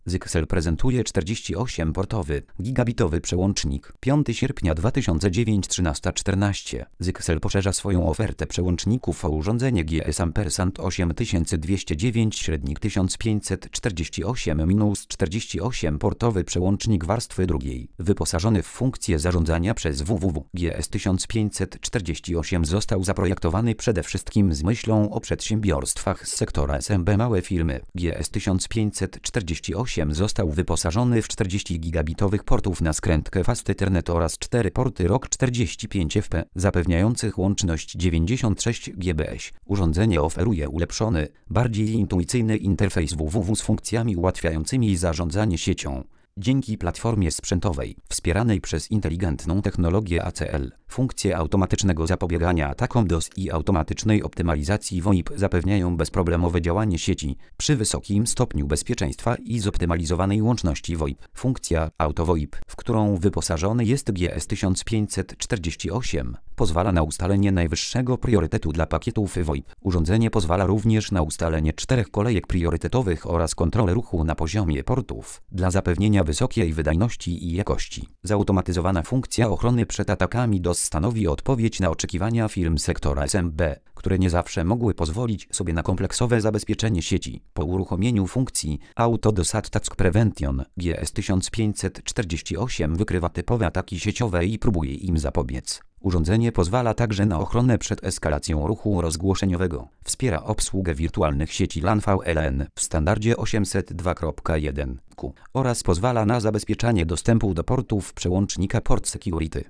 Zyxel prezentuje 48-portowy, gigabitowy przełącznik. 5 sierpnia 2009 13:14. Zyxel poszerza swoją ofertę przełączników o urządzenie GS Ampersand 8209 średnik 1548-48-portowy przełącznik warstwy drugiej. Wyposażony w funkcję zarządzania przez www. GS 1548 został zaprojektowany przede wszystkim z myślą o przedsiębiorstwach z sektora SMB. Małe firmy. GS 1548 został wyposażony w 40 gigabitowych portów na skrętkę Fast Ethernet oraz 4 porty ROG 45 FP, zapewniających łączność 96 gbps. Urządzenie oferuje ulepszony, bardziej intuicyjny interfejs www z funkcjami ułatwiającymi zarządzanie siecią. Dzięki platformie sprzętowej, wspieranej przez inteligentną technologię ACL, funkcje automatycznego zapobiegania atakom DOS i automatycznej optymalizacji VoIP zapewniają bezproblemowe działanie sieci przy wysokim stopniu bezpieczeństwa i zoptymalizowanej łączności VoIP. Funkcja Auto VoIP, w którą wyposażony jest GS 1548, pozwala na ustalenie najwyższego priorytetu dla pakietów VoIP. Urządzenie pozwala również na ustalenie 4 kolejek priorytetowych oraz kontrolę ruchu na poziomie portów dla zapewnienia wysokiej wydajności i jakości. Zautomatyzowana funkcja ochrony przed atakami DOS stanowi odpowiedź na oczekiwania firm sektora SMB, które nie zawsze mogły pozwolić sobie na kompleksowe zabezpieczenie sieci. Po uruchomieniu funkcji Auto DOS Task Prevention GS 1548 wykrywa typowe ataki sieciowe i próbuje im zapobiec. Urządzenie pozwala także na ochronę przed eskalacją ruchu rozgłoszeniowego. Wspiera obsługę wirtualnych sieci LAN VLN w standardzie 802.1q oraz pozwala na zabezpieczanie dostępu do portów przełącznika Port Security.